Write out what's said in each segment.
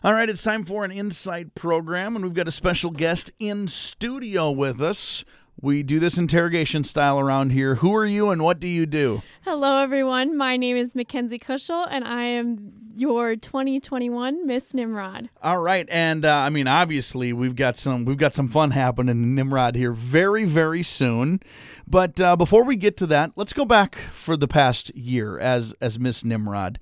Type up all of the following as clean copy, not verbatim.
All right, it's time for an Insight program, and we've got a special guest in studio with us. We do this interrogation style around here. Who are you and what do you do? Hello, everyone. My name is Mackenzie Kuschel, and I am your 2021 Miss Nimrod. All right, and obviously we've got some fun happening in Nimrod here very, very soon. But before we get to that, let's go back for the past year as Miss Nimrod.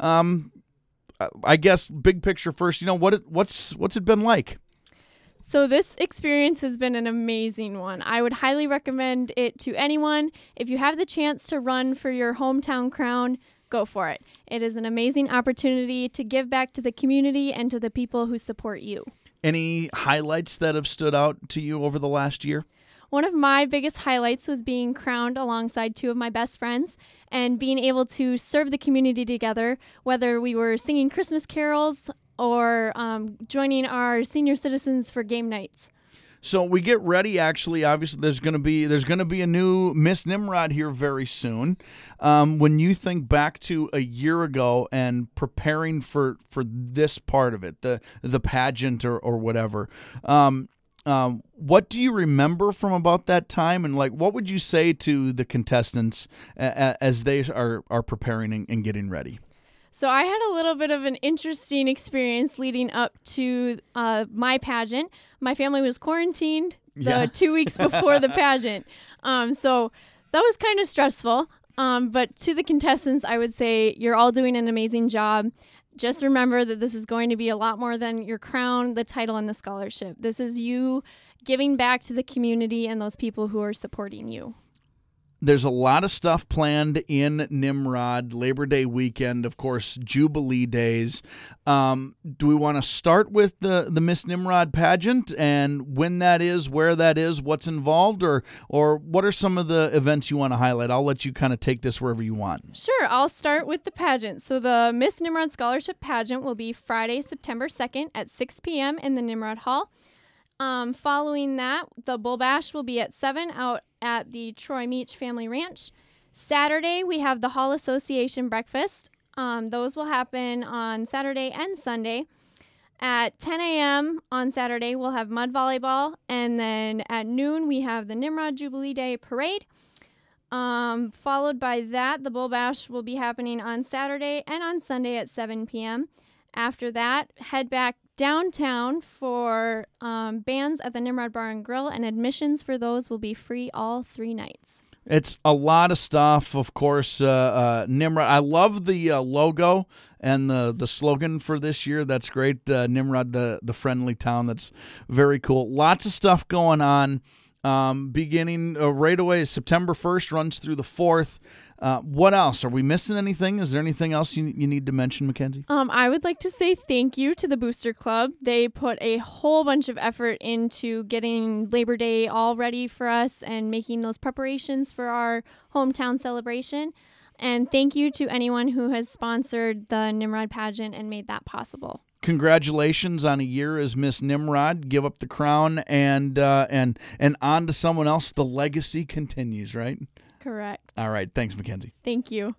I guess big picture first. What's it been like? So this experience has been an amazing one. I would highly recommend it to anyone. If you have the chance to run for your hometown crown, go for it. It is an amazing opportunity to give back to the community and to the people who support you. Any highlights that have stood out to you over the last year? One of my biggest highlights was being crowned alongside two of my best friends and being able to serve the community together, whether we were singing Christmas carols or joining our senior citizens for game nights. So we get ready. Actually, obviously, there's going to be a new Miss Nimrod here very soon. When you think back to a year ago and preparing for this part of it, the pageant or whatever. What do you remember from about that time, and what would you say to the contestants as they are preparing and getting ready? So I had a little bit of an interesting experience leading up to my pageant. My family was quarantined 2 weeks before the pageant, so that was kind of stressful. But to the contestants, I would say you're all doing an amazing job. Just remember that this is going to be a lot more than your crown, the title, and the scholarship. This is you giving back to the community and those people who are supporting you. There's a lot of stuff planned in Nimrod, Labor Day weekend, of course, Jubilee days. Do we want to start with the Miss Nimrod pageant and when that is, where that is, what's involved, or what are some of the events you want to highlight? I'll let you kind of take this wherever you want. Sure, I'll start with the pageant. So the Miss Nimrod Scholarship Pageant will be Friday, September 2nd at 6 p.m. in the Nimrod Hall. Following that, the Bull Bash will be at 7 out at the Troy Meach Family Ranch. Saturday, we have the Hall Association Breakfast. Those will happen on Saturday and Sunday. At 10 a.m. on Saturday, we'll have mud volleyball. And then at noon, we have the Nimrod Jubilee Day Parade. Followed by that, the Bull Bash will be happening on Saturday and on Sunday at 7 p.m. After that, head back downtown for bands at the Nimrod Bar and Grill, and admissions for those will be free all 3 nights. It's a lot of stuff, of course. Nimrod, I love the logo and the slogan for this year. That's great. Nimrod, the friendly town. That's very cool. Lots of stuff going on. Beginning right away, September 1st, runs through the 4th. What else? Are we missing anything? Is there anything else you need to mention, Mackenzie? I would like to say thank you to the Booster Club. They put a whole bunch of effort into getting Labor Day all ready for us and making those preparations for our hometown celebration. And thank you to anyone who has sponsored the Nimrod pageant and made that possible. Congratulations on a year as Miss Nimrod. Give up the crown and on to someone else. The legacy continues, right? Correct. All right. Thanks, Mackenzie. Thank you.